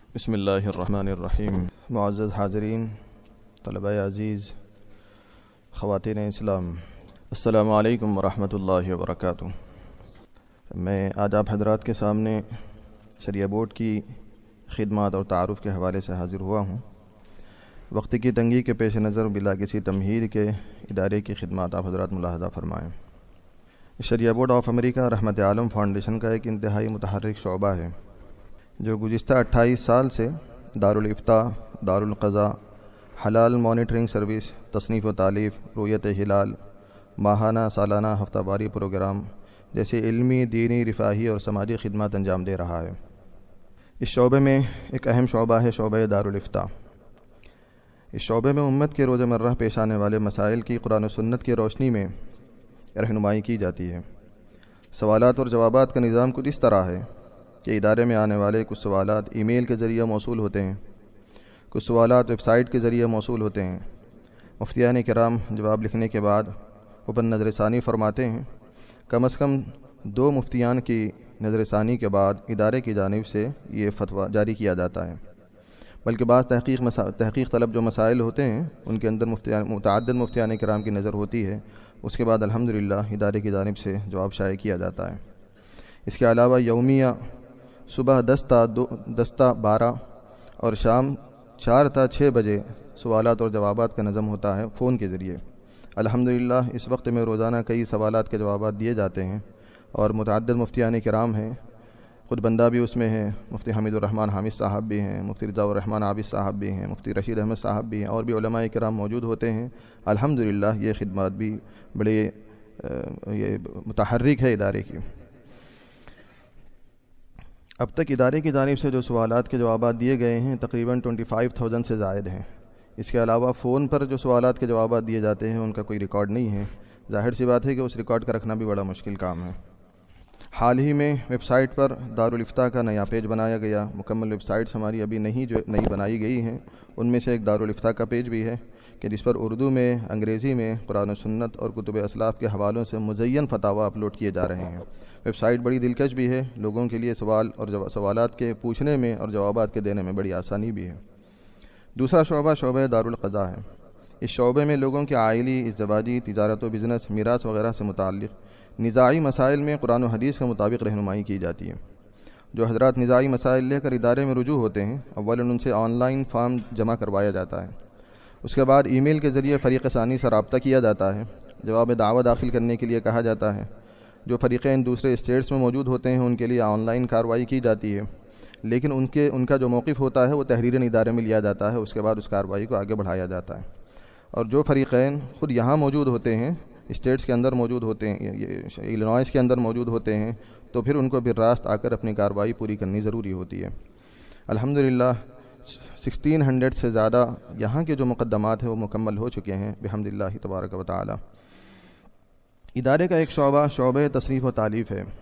بسم اللہ الرحمن الرحیم۔ معزز حاضرین، طلبہ عزیز، خواتین اسلام، السلام علیکم ورحمۃ اللہ وبرکاتہ۔ میں آج آپ حضرات کے سامنے شریعہ بورڈ کی خدمات اور تعارف کے حوالے سے حاضر ہوا ہوں۔ وقت کی تنگی کے پیش نظر بلا کسی تمہید کے ادارے کی خدمات آپ حضرات ملاحظہ فرمائیں۔ شریعہ بورڈ آف امریکہ رحمت عالم فاؤنڈیشن کا ایک انتہائی متحرک شعبہ ہے جو گزشتہ 28 سال سے دارالافتاء، دارالقضاء، حلال مانیٹرنگ سروس، تصنیف و تالیف، رؤیت ہلال، ماہانہ، سالانہ، ہفتہ واری پروگرام جیسے علمی، دینی، رفاہی اور سماجی خدمات انجام دے رہا ہے۔ اس شعبے میں ایک اہم شعبہ ہے شعبہ دارالافتاء۔ اس شعبے میں امت کے روز مرہ پیش آنے والے مسائل کی قرآن و سنت کی روشنی میں رہنمائی کی جاتی ہے۔ سوالات اور جوابات کا نظام کچھ اس طرح ہے کہ ادارے میں آنے والے کچھ سوالات ای میل کے ذریعے موصول ہوتے ہیں، کچھ سوالات ویب سائٹ کے ذریعے موصول ہوتے ہیں۔ مفتیان کرام جواب لکھنے کے بعد اوپن نظر ثانی فرماتے ہیں۔ کم از کم 2 مفتیان کی نظر ثانی کے بعد ادارے کی جانب سے یہ فتویٰ جاری کیا جاتا ہے، بلکہ بعض تحقیق طلب جو مسائل ہوتے ہیں ان کے اندر متعدد مفتیان کرام کی نظر ہوتی ہے، اس کے بعد الحمدللہ ادارے کی جانب سے جواب شائع کیا جاتا ہے۔ اس کے علاوہ یومیہ صبح 10 تا 12 اور شام 4 تا 6 بجے سوالات اور جوابات کا نظم ہوتا ہے فون کے ذریعے۔ الحمدللہ اس وقت میں روزانہ کئی سوالات کے جوابات دیے جاتے ہیں اور متعدد مفتیان کرام ہیں، خود بندہ بھی اس میں ہے، مفتی حمید الرحمن حامد صاحب بھی ہیں، مفتی رضا الرحمن عابد صاحب بھی ہیں، مفتی رشید احمد صاحب بھی ہیں، اور بھی علماء کرام موجود ہوتے ہیں۔ الحمدللہ یہ خدمات بھی بڑے یہ متحرک ہے ادارے کی۔ اب تک ادارے کی جانب سے جو سوالات کے جوابات دیے گئے ہیں تقریباً 25,000 سے زائد ہیں۔ اس کے علاوہ فون پر جو سوالات کے جوابات دیے جاتے ہیں ان کا کوئی ریکارڈ نہیں ہے۔ ظاہر سی بات ہے کہ اس ریکارڈ کا رکھنا بھی بڑا مشکل کام ہے۔ حال ہی میں ویب سائٹ پر دارالافتاء کا نیا پیج بنایا گیا۔ مکمل ویب سائٹس ہماری ابھی نئی بنائی گئی ہیں، ان میں سے ایک دارالافتاء کا پیج بھی ہے کہ جس پر اردو میں، انگریزی میں قرآن و سنت اور کتب اسلاف کے حوالوں سے مزین فتاوی اپلوڈ کیے جا رہے ہیں۔ ویب سائٹ بڑی دلکش بھی ہے، لوگوں کے لیے سوالات کے پوچھنے میں اور جوابات کے دینے میں بڑی آسانی بھی ہے۔ دوسرا شعبہ دارالقضاء ہے۔ اس شعبے میں لوگوں کے عائلی، ازدواجی، تجارت و بزنس، میراث وغیرہ سے متعلق نزاعی مسائل میں قرآن و حدیث کے مطابق رہنمائی کی جاتی ہے۔ جو حضرات نزاعی مسائل لے کر ادارے میں رجوع ہوتے ہیں، اولاً ان سے آن لائن فارم جمع کروایا جاتا ہے، اس کے بعد ای میل کے ذریعے فریق ثانی سے رابطہ کیا جاتا ہے، جواب دعویٰ داخل کرنے کے لیے کہا جاتا ہے۔ جو فریقین دوسرے اسٹیٹس میں موجود ہوتے ہیں ان کے لیے آن لائن کارروائی کی جاتی ہے، لیکن ان کا جو موقف ہوتا ہے وہ تحریراً ادارے میں لیا جاتا ہے، اس کے بعد اس کارروائی کو آگے بڑھایا جاتا ہے۔ اور جو فریقین خود یہاں موجود ہوتے ہیں، اسٹیٹس کے اندر موجود ہوتے ہیں، الینوائس کے اندر موجود ہوتے ہیں، تو پھر ان کو براہ راست آ کر اپنی کارروائی پوری کرنی ضروری ہوتی ہے۔ الحمدللہ 1600 سے زیادہ یہاں کے جو مقدمات ہیں وہ مکمل ہو چکے ہیں بحمداللہ تبارک و تعالی۔ ادارے کا ایک شعبہ تصنیف و تالیف ہے۔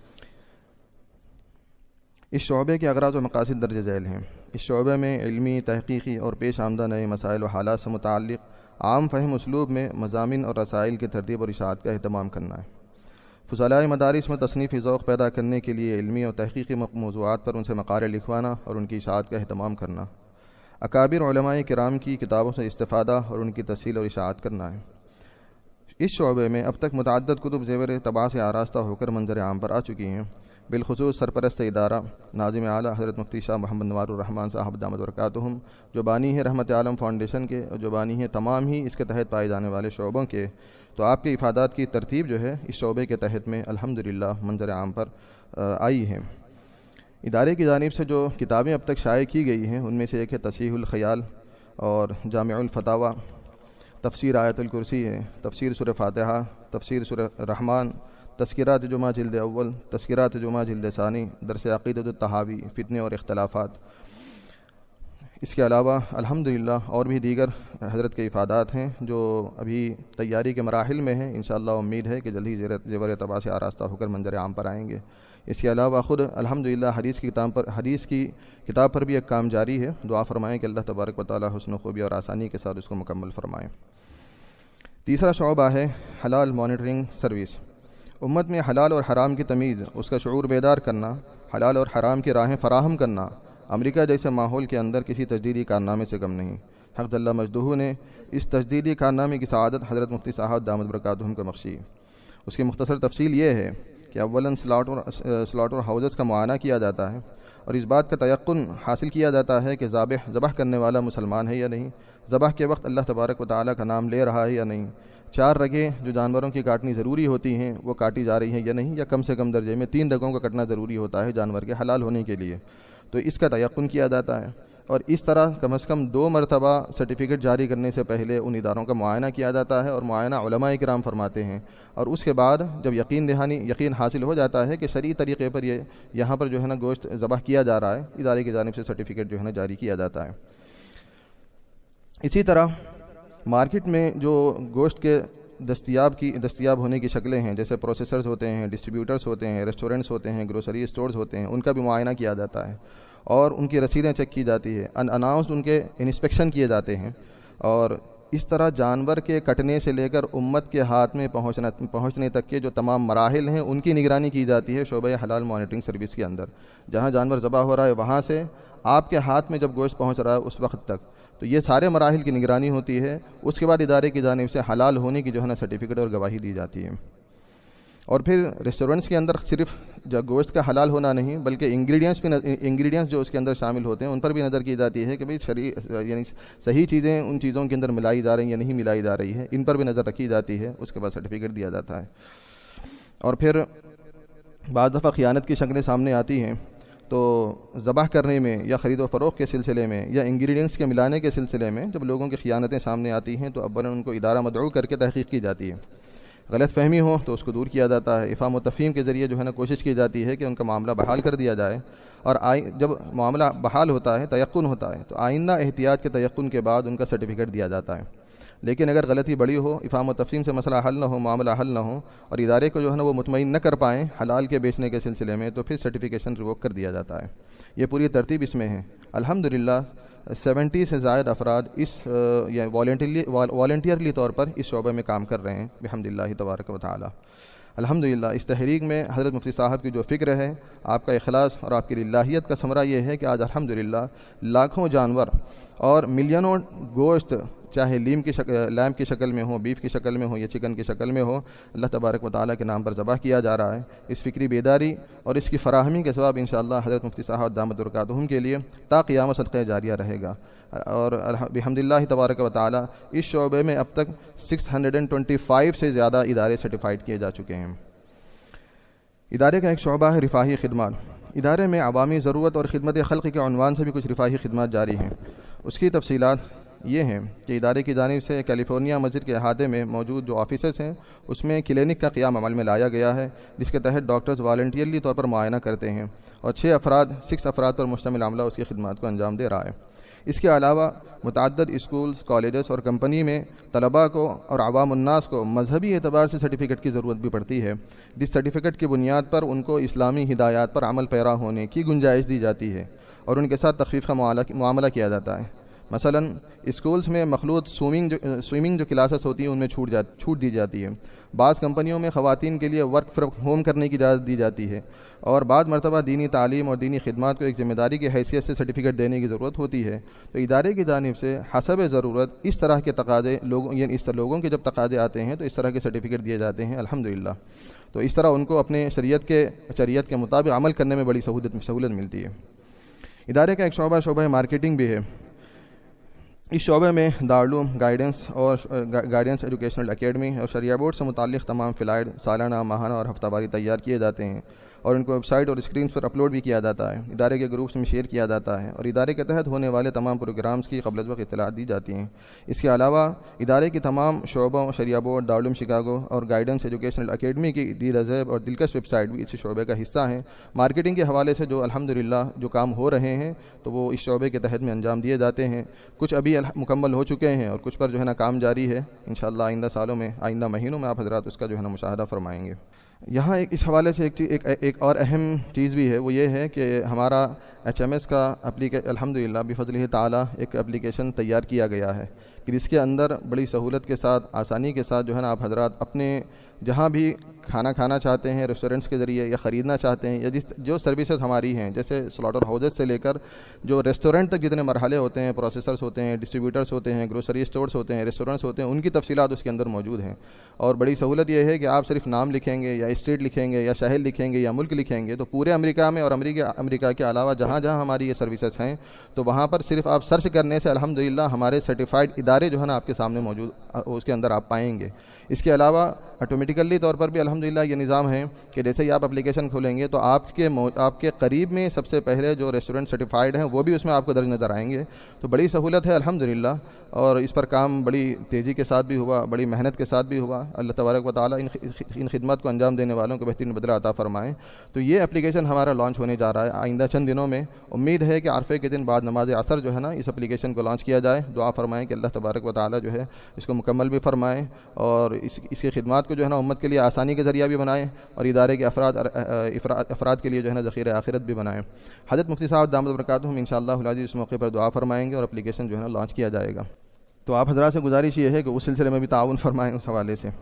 اس شعبے کے اغراض و مقاصد درج ذیل ہیں۔ اس شعبے میں علمی، تحقیقی اور پیش آمدہ نئے مسائل و حالات سے متعلق عام فہم اسلوب میں مضامین اور رسائل کی ترتیب اور اشاعت کا اہتمام کرنا ہے۔ فضلاء مدارس میں تصنیفی ذوق پیدا کرنے کے لیے علمی اور تحقیقی موضوعات پر ان سے مقالے لکھوانا اور ان کی اشاعت کا اہتمام کرنا، اکابر علماء کرام کی کتابوں سے استفادہ اور ان کی تفصیل اور اشاعت کرنا ہے۔ اس شعبے میں اب تک متعدد کتب زیور طبع سے آراستہ ہو کر منظر عام پر آ چکی ہیں۔ بالخصوص سرپرست ادارہ ناظم اعلیٰ حضرت مفتی شاہ محمد نوار الرحمن صاحب دامت برکاتہم، جو بانی ہے رحمت عالم فاؤنڈیشن کے، جو بانی ہیں تمام ہی اس کے تحت پائے جانے والے شعبوں کے، تو آپ کے افادات کی ترتیب جو ہے اس شعبے کے تحت میں الحمدللہ منظر عام پر آئی ہے۔ ادارے کی جانب سے جو کتابیں اب تک شائع کی گئی ہیں ان میں سے ایک ہے تصحیح الخیال اور جامع الفتاوی، تفسیر آیت الکرسی ہے، تفسیر سورہ فاتحہ، تفسیر سورہ رحمان، تذکرات جمعہ جلد اول، تذکرات جمعہ جلد ثانی، درس عقیدۃ الطحاوی، فتنے اور اختلافات۔ اس کے علاوہ الحمدللہ اور بھی دیگر حضرت کے افادات ہیں جو ابھی تیاری کے مراحل میں ہیں، انشاءاللہ امید ہے کہ جلد ہی زیور طبع سے آراستہ ہو کر منظر عام پر آئیں گے۔ اس کے علاوہ خود الحمدللہ حدیث کی کتاب پر بھی ایک کام جاری ہے۔ دعا فرمائیں کہ اللہ تبارک و تعالی حسن و خوبی اور آسانی کے ساتھ اس کو مکمل فرمائیں۔ تیسرا شعبہ ہے حلال مانیٹرنگ سروس۔ امت میں حلال اور حرام کی تمیز، اس کا شعور بیدار کرنا، حلال اور حرام کی راہیں فراہم کرنا، امریکہ جیسے ماحول کے اندر کسی تجدیدی کارنامے سے کم نہیں۔ حق اللہ مجدہ نے اس تجدیدی کارنامے کی سعادت حضرت مفتی صاحب دامت برکاتہم کو بخشی۔ اس کی مختصر تفصیل یہ ہے کہ اولاً سلاٹر ہاؤسز کا معائنہ کیا جاتا ہے اور اس بات کا تیقن حاصل کیا جاتا ہے کہ ذبح کرنے والا مسلمان ہے یا نہیں، ذبح کے وقت اللہ تبارک و تعالیٰ کا نام لے رہا ہے یا نہیں، 4 رگیں جو جانوروں کی کاٹنی ضروری ہوتی ہیں وہ کاٹی جا رہی ہیں یا نہیں، یا کم سے کم درجے میں 3 رگوں کا کٹنا ضروری ہوتا ہے جانور کے حلال ہونے کے لیے، تو اس کا تیقن کیا جاتا ہے۔ اور اس طرح کم از کم 2 مرتبہ سرٹیفکیٹ جاری کرنے سے پہلے ان اداروں کا معائنہ کیا جاتا ہے، اور معائنہ علماء کرام فرماتے ہیں، اور اس کے بعد جب یقین حاصل ہو جاتا ہے کہ شرعی طریقے پر یہاں پر جو ہے نا گوشت ذبح کیا جا رہا ہے، ادارے کی جانب سے سرٹیفکیٹ جو ہے نا جاری کیا جاتا ہے۔ اسی طرح مارکیٹ میں جو گوشت کے دستیاب ہونے کی شکلیں ہیں، جیسے پروسیسرز ہوتے ہیں، ڈسٹریبیوٹرز ہوتے ہیں، ریسٹورنٹس ہوتے ہیں، گروسری اسٹورز ہوتے ہیں، ان کا بھی معائنہ کیا جاتا ہے اور ان کی رسیدیں چیک کی جاتی ہے، اناؤنسڈ ان کے انسپیکشن کیے جاتے ہیں، اور اس طرح جانور کے کٹنے سے لے کر امت کے ہاتھ میں پہنچنے تک کے جو تمام مراحل ہیں ان کی نگرانی کی جاتی ہے شعبہ حلال مانیٹرنگ سروس کے اندر۔ جہاں جانور ذبح ہو رہا ہے وہاں سے آپ کے ہاتھ میں جب گوشت پہنچ رہا ہے اس وقت تک، تو یہ سارے مراحل کی نگرانی ہوتی ہے۔ اس کے بعد ادارے کی جانب سے حلال ہونے کی جو ہے نا سرٹیفکیٹ اور گواہی دی جاتی ہے۔ اور پھر ریسٹورنٹس کے اندر صرف گوشت کا حلال ہونا نہیں بلکہ انگریڈینٹس جو اس کے اندر شامل ہوتے ہیں ان پر بھی نظر کی جاتی ہے کہ بھئی یعنی صحیح چیزیں ان چیزوں کے اندر ملائی جا رہی ہیں یا نہیں ملائی جا رہی ہے، ان پر بھی نظر رکھی جاتی ہے، اس کے بعد سرٹیفکیٹ دیا جاتا ہے۔ اور پھر بعض دفعہ خیانت کی شکلیں سامنے آتی ہیں، تو ذبح کرنے میں یا خرید و فروخت کے سلسلے میں یا انگریڈینٹس کے ملانے کے سلسلے میں جب لوگوں کی خیانتیں سامنے آتی ہیں تو اولاً ان کو ادارہ مدعو کر کے تحقیق کی جاتی ہے، غلط فہمی ہو تو اس کو دور کیا جاتا ہے، افہام و تفہیم کے ذریعے جو ہے نا کوشش کی جاتی ہے کہ ان کا معاملہ بحال کر دیا جائے، اور جب معاملہ بحال ہوتا ہے، تیقن ہوتا ہے، تو آئندہ احتیاط کے تیقن کے بعد ان کا سرٹیفکیٹ دیا جاتا ہے۔ لیکن اگر غلطی بڑی ہو، افہام و تفہیم سے مسئلہ حل نہ ہو، معاملہ حل نہ ہو، اور ادارے کو جو ہے نا وہ مطمئن نہ کر پائیں حلال کے بیچنے کے سلسلے میں، تو پھر سرٹیفکیشن ریووک کر دیا جاتا ہے۔ یہ پوری ترتیب اس میں ہے۔ الحمدللہ 70 سے زائد افراد اس والنٹیئرلی طور پر اس شعبے میں کام کر رہے ہیں بحمدللہ تبارک و تعالی۔ الحمدللہ اس تحریک میں حضرت مفتی صاحب کی جو فکر ہے، آپ کا اخلاص اور آپ کی للہیت کا ثمرہ یہ ہے کہ آج الحمدللہ لاکھوں جانور اور ملینوں گوشت، چاہے لیمب کی شکل میں ہو، بیف کی شکل میں ہو یا چکن کی شکل میں ہو، اللہ تبارک و تعالیٰ کے نام پر ذبح کیا جا رہا ہے۔ اس فکری بیداری اور اس کی فراہمی کے ثواب انشاءاللہ حضرت مفتی صاحب دامت برکاتہم کے لیے تا قیامت صدقہ جاریہ رہے گا، اور بحمدللہ تبارک و تعالیٰ اس شعبے میں اب تک 625 سے زیادہ ادارے سرٹیفائڈ کیے جا چکے ہیں۔ ادارے کا ایک شعبہ ہے رفاہی خدمات۔ ادارے میں عوامی ضرورت اور خدمت خلق کے عنوان سے بھی کچھ رفاہی خدمات جاری ہیں۔ اس کی تفصیلات یہ ہیں کہ ادارے کی جانب سے کیلیفورنیا مسجد کے احاطے میں موجود جو آفیسز ہیں اس میں کلینک کا قیام عمل میں لایا گیا ہے، جس کے تحت ڈاکٹرز والنٹیئرلی طور پر معائنہ کرتے ہیں، اور 6 افراد پر مشتمل عملہ اس کی خدمات کو انجام دے رہا ہے۔ اس کے علاوہ متعدد اسکولز، کالجز اور کمپنی میں طلباء کو اور عوام الناس کو مذہبی اعتبار سے سرٹیفکیٹ کی ضرورت بھی پڑتی ہے، جس سرٹیفکیٹ کی بنیاد پر ان کو اسلامی ہدایات پر عمل پیرا ہونے کی گنجائش دی جاتی ہے اور ان کے ساتھ تخفیف کا معاملہ کیا جاتا ہے۔ مثلا اسکولز میں مخلوط سوئمنگ جو کلاسز ہوتی ہیں ان میں چھوٹ دی جاتی ہے۔ بعض کمپنیوں میں خواتین کے لیے ورک فرام ہوم کرنے کی اجازت دی جاتی ہے، اور بعض مرتبہ دینی تعلیم اور دینی خدمات کو ایک ذمہ داری کی حیثیت سے سرٹیفکیٹ دینے کی ضرورت ہوتی ہے۔ تو ادارے کی جانب سے حسب ضرورت اس طرح کے تقاضے لوگوں کے جب تقاضے آتے ہیں تو اس طرح کے سرٹیفکیٹ دیے جاتے ہیں الحمدللہ۔ تو اس طرح ان کو اپنے شریعت کے مطابق عمل کرنے میں بڑی سہولت ملتی ہے۔ ادارے کا ایک شعبہ مارکیٹنگ بھی ہے۔ اس شعبے میں دارالعلوم گائیڈنس ایجوکیشنل اکیڈمی اور شریعہ بورڈ سے متعلق تمام فلائر سالانہ، ماہانہ اور ہفتہ واری تیار کیے جاتے ہیں، اور ان کو ویب سائٹ اور اسکرینز پر اپلوڈ بھی کیا جاتا ہے، ادارے کے گروپس میں شیئر کیا جاتا ہے، اور ادارے کے تحت ہونے والے تمام پروگرامز کی قبل از وقت اطلاعات دی جاتی ہیں۔ اس کے علاوہ ادارے کی تمام شعبوں، شریعہ بورڈ، دارالعلوم شکاگو اور گائیڈنس ایجوکیشنل اکیڈمی کی دلعزب اور دلکش ویب سائٹ بھی اس شعبے کا حصہ ہیں۔ مارکیٹنگ کے حوالے سے جو الحمدللہ جو کام ہو رہے ہیں تو وہ اس شعبے کے تحت میں انجام دیے جاتے ہیں، کچھ ابھی مکمل ہو چکے ہیں اور کچھ پر جو ہے نا کام جاری ہے۔ انشاءاللہ آئندہ سالوں میں، آئندہ مہینوں میں آپ حضرات اس کا جو ہے نا مشاہدہ فرمائیں گے۔ یہاں اس حوالے سے ایک اور اہم چیز بھی ہے، وہ یہ ہے کہ ہمارا HMS کا الحمدللہ بفضلہ تعالی ایک اپلیکیشن تیار کیا گیا ہے کہ جس کے اندر بڑی سہولت کے ساتھ، آسانی کے ساتھ جو ہے نا آپ حضرات اپنے جہاں بھی کھانا کھانا چاہتے ہیں ریسٹورنٹس کے ذریعے یا خریدنا چاہتے ہیں، یا جو سروسز ہماری ہیں جیسے سلاٹر ہاؤسز سے لے کر جو ریسٹورنٹ تک جتنے مرحلے ہوتے ہیں، پروسیسرز ہوتے ہیں، ڈسٹریبیوٹرز ہوتے ہیں، گروسری اسٹورز ہوتے ہیں، ریسٹورنٹس ہوتے ہیں، ان کی تفصیلات اس کے اندر موجود ہیں۔ اور بڑی سہولت یہ ہے کہ آپ صرف نام لکھیں گے یا اسٹریٹ لکھیں گے یا شہر لکھیں گے یا ملک لکھیں گے تو پورے امریکہ میں اور امریکہ کے علاوہ جہاں جہاں ہماری یہ سروسز ہیں تو وہاں پر صرف آپ سرچ کرنے سے الحمدللہ ہمارے سرٹیفائڈ ادارے جو ہے نا آپ کے سامنے موجود اس کے اندر آپ پائیں گے۔ اس کے علاوہ آٹومیٹیکلی طور پر بھی الحمدللہ یہ نظام ہے کہ جیسے ہی آپ اپلیکیشن کھولیں گے تو آپ کے قریب میں سب سے پہلے جو ریسٹورنٹ سرٹیفائڈ ہیں وہ بھی اس میں آپ کو درج نظر آئیں گے۔ تو بڑی سہولت ہے الحمدللہ، اور اس پر کام بڑی تیزی کے ساتھ بھی ہوا، بڑی محنت کے ساتھ بھی ہوا۔ اللہ تبارک و تعالیٰ ان خدمات کو انجام دینے والوں کو بہترین بدلہ عطا فرمائیں۔ تو یہ اپلیکیشن ہمارا لانچ ہونے جا رہا ہے آئندہ چند دنوں میں۔ امید ہے کہ عرفے کے دن بعد نماز عصر جو ہے نا اس اپلیکیشن کو لانچ کیا جائے۔ دعا فرمائیں کہ اللہ تبارک و تعالیٰ جو ہے اس کو مکمل بھی فرمائیں اور اس کی خدمات کو جو ہے نا امت کے لیے آسانی کے ذریعہ بھی بنائیں اور ادارے کے افراد کے لیے جو ہے نا ذخیرہ آخرت بھی بنائیں۔ حضرت مفتی صاحب دامت برکاتہم انشاءاللہ العزیز اس موقع پر دعا فرمائیں گے اور اپلیکیشن جو ہے نا لانچ کیا جائے گا۔ تو آپ حضرات سے گزارش یہ ہے کہ اس سلسلے میں بھی تعاون فرمائیں۔ اس حوالے سے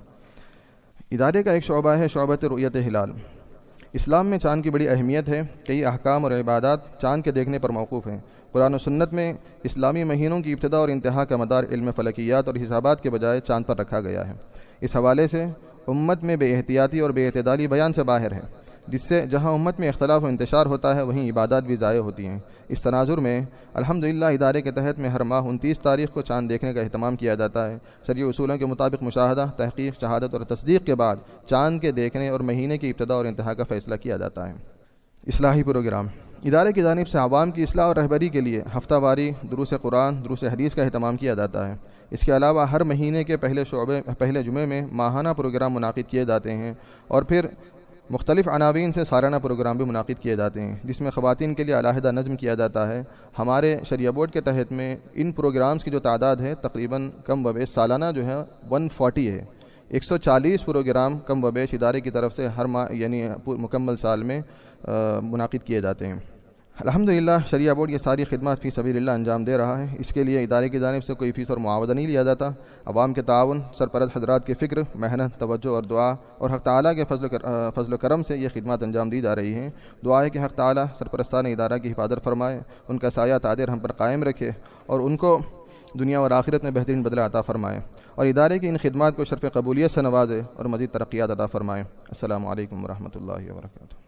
ادارے کا ایک شعبہ ہے شعبۃ رؤیت ہلال۔ اسلام میں چاند کی بڑی اہمیت ہے، کئی احکام اور عبادات چاند کے دیکھنے پر موقوف ہیں۔ قرآن و سنت میں اسلامی مہینوں کی ابتدا اور انتہا کا مدار علم فلکیات اور حسابات کے بجائے چاند پر رکھا گیا ہے۔ اس حوالے سے امت میں بے احتیاطی اور بے اعتدالی بیان سے باہر ہے، جس سے جہاں امت میں اختلاف و انتشار ہوتا ہے وہیں عبادات بھی ضائع ہوتی ہیں۔ اس تناظر میں الحمدللہ ادارے کے تحت میں ہر ماہ 29 تاریخ کو چاند دیکھنے کا اہتمام کیا جاتا ہے۔ شرعی اصولوں کے مطابق مشاہدہ، تحقیق، شہادت اور تصدیق کے بعد چاند کے دیکھنے اور مہینے کی ابتدا اور انتہا کا فیصلہ کیا جاتا ہے۔ اصلاحی پروگرام ادارے کی جانب سے عوام کی اصلاح اور رہبری کے لیے ہفتہ واری دروس قرآن، دروس حدیث کا اہتمام کیا جاتا ہے۔ اس کے علاوہ ہر مہینے کے پہلے جمعے میں ماہانہ پروگرام منعقد کیے جاتے ہیں اور پھر مختلف عناوین سے سالانہ پروگرام بھی منعقد کیے جاتے ہیں جس میں خواتین کے لیے علیحدہ نظم کیا جاتا ہے۔ ہمارے شریعہ بورڈ کے تحت میں ان پروگرامز کی جو تعداد ہے تقریباً کم و بیش سالانہ جو ہے 140 ہے۔ 140 پروگرام کم و بیش ادارے کی طرف سے ہر ماہ یعنی مکمل سال میں منعقد کیے جاتے ہیں۔ الحمدللہ شریعہ بورڈ یہ ساری خدمات فی سبیل اللہ انجام دے رہا ہے۔ اس کے لیے ادارے کی جانب سے کوئی فیس اور معاوضہ نہیں لیا جاتا۔ عوام کے تعاون، سرپرست حضرات کی فکر، محنت، توجہ اور دعا اور حق تعالیٰ کے فضل و کرم سے یہ خدمات انجام دی جا رہی ہیں۔ دعا ہے کہ حق تعالیٰ سرپرستان ادارہ کی حفاظت فرمائے، ان کا سایہ تادر ہم پر قائم رکھے اور ان کو دنیا اور آخرت میں بہترین بدلہ عطا فرمائے اور ادارے کی ان خدمات کو شرف قبولیت سے نوازے اور مزید ترقیات عطا فرمائے۔ السلام علیکم ورحمۃ اللہ وبرکاتہ۔